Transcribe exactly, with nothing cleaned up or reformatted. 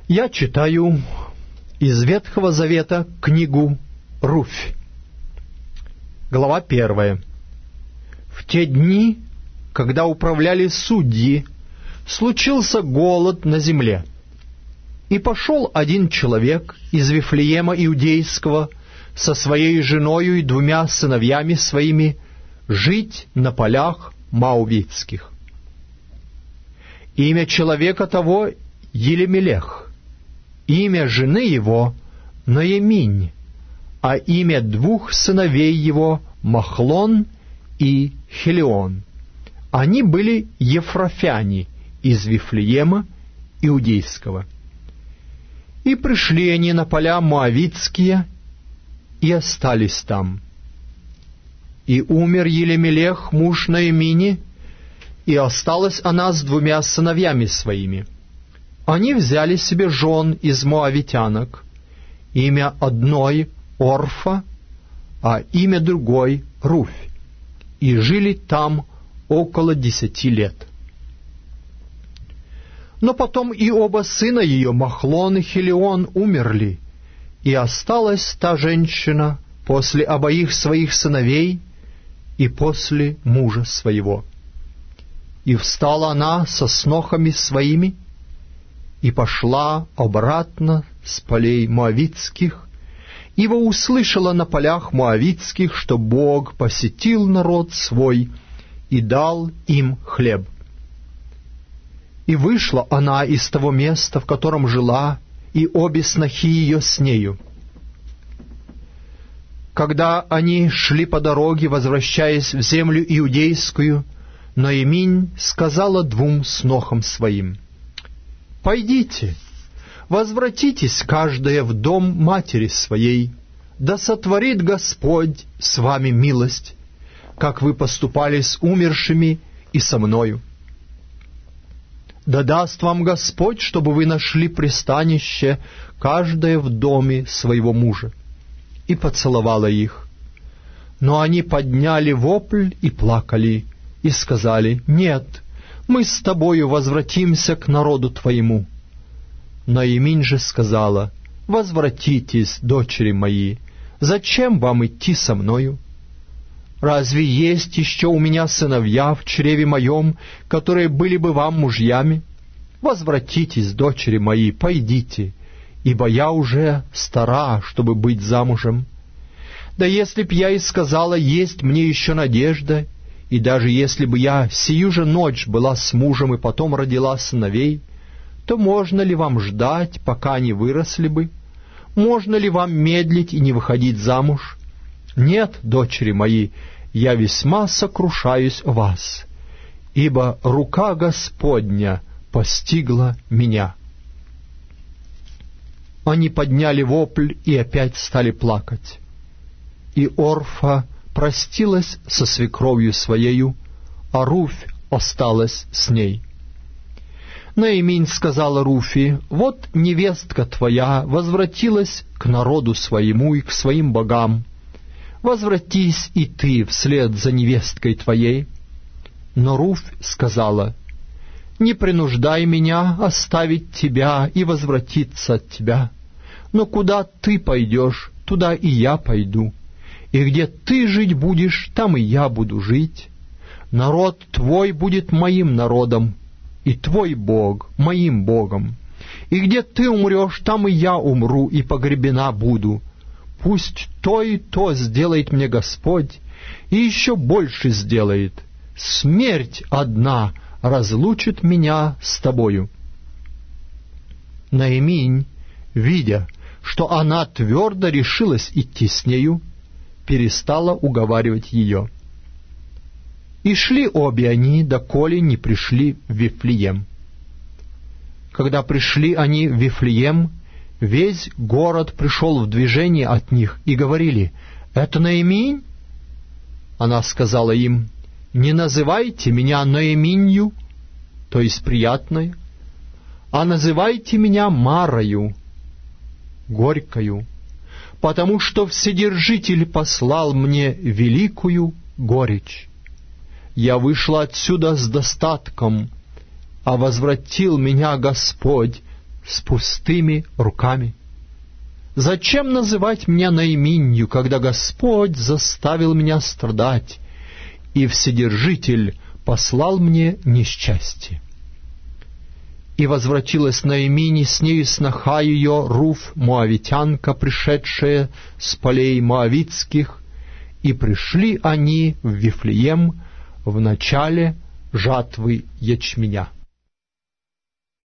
Я читаю из Ветхого Завета книгу Руфь. Глава первая. В те дни, когда управляли судьи, случился голод на земле. И пошел один человек из Вифлеема Иудейского со своей женою и двумя сыновьями своими жить на полях Моавитских. Имя человека того Елемелех, имя жены его Ноеминь, а имя двух сыновей его Махлон и Хелион. Они были ефрафяне из Вифлеема Иудейского. И пришли они на поля Моавитские и остались там. И умер Елемелех, муж Ноемини, и осталась она с двумя сыновьями своими. Они взяли себе жен из моавитянок, имя одной Орфа, а имя другой Руфь, и жили там около десяти лет. Но потом и оба сына ее, Махлон и Хелион, умерли, и осталась та женщина после обоих своих сыновей и после мужа своего. И встала она со снохами своими, и пошла обратно с полей Моавитских, ибо услышала на полях Моавитских, что Бог посетил народ свой и дал им хлеб. И вышла она из того места, в котором жила, и обе снохи ее с нею. Когда они шли по дороге, возвращаясь в землю иудейскую, Ноеминь сказала двум снохам своим: «Пойдите, возвратитесь каждая в дом матери своей, да сотворит Господь с вами милость, как вы поступали с умершими и со мною. Да даст вам Господь, чтобы вы нашли пристанище, каждая в доме своего мужа». И поцеловала их. Но они подняли вопль и плакали, и сказали: «Нет, мы с тобою возвратимся к народу твоему». Ноеминь же сказала: «Возвратитесь, дочери мои, зачем вам идти со мною? Разве есть еще у меня сыновья в чреве моем, которые были бы вам мужьями? Возвратитесь, дочери мои, пойдите, ибо я уже стара, чтобы быть замужем. Да если б я и сказала: есть мне еще надежда, и даже если бы я сию же ночь была с мужем и потом родила сыновей, то можно ли вам ждать, пока они выросли бы? Можно ли вам медлить и не выходить замуж? Нет, дочери мои, я весьма сокрушаюсь о вас, ибо рука Господня постигла меня». Они подняли вопль и опять стали плакать. И Орфа простилась со свекровью своею, а Руфь осталась с ней. Ноеминь сказала Руфи: «Вот невестка твоя возвратилась к народу своему и к своим богам. Возвратись и ты вслед за невесткой твоей». Но Руфь сказала: «Не принуждай меня оставить тебя и возвратиться от тебя. Но куда ты пойдешь, туда и я пойду. И где ты жить будешь, там и я буду жить. Народ твой будет моим народом, и твой Бог моим Богом. И где ты умрешь, там и я умру, и погребена буду. Пусть то и то сделает мне Господь, и еще больше сделает. Смерть одна разлучит меня с тобою». Ноеминь, видя, что она твердо решилась идти с нею, перестала уговаривать ее. И шли обе они, доколе не пришли в Вифлеем. Когда пришли они в Вифлеем, весь город пришел в движение от них, и говорили: «Это Ноеминь?» Она сказала им: «Не называйте меня Ноеминью, то есть приятной, а называйте меня Марою, горькою, потому что Вседержитель послал мне великую горечь. Я вышла отсюда с достатком, а возвратил меня Господь с пустыми руками? Зачем называть меня наименью, когда Господь заставил меня страдать, и Вседержитель послал мне несчастье? И возвратилась Наимини, с нею сноха ее Руф, моавитянка, пришедшая с полей моавитских, и пришли они в Вифлеем в начале жатвы ячменя.